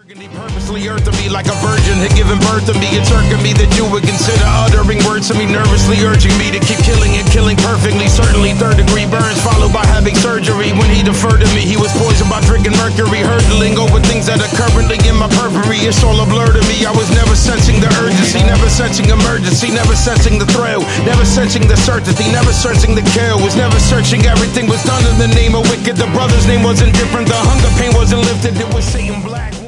He purposely earthed me like a virgin had given birth to me. It's irking me that you would consider uttering words to me, nervously urging me to keep killing and killing perfectly. Certainly third-degree burns followed by having surgery. When he deferred to me, he was poisoned by drinking mercury, hurtling over things that are currently in my periphery. It's all a blur to me. I was never sensing the urgency, never sensing emergency, never sensing the thrill, never sensing the certainty, never searching the kill. Was never searching. Everything was done in the name of wicked. The brother's name wasn't different. The hunger pain wasn't lifted. It was Satan Black.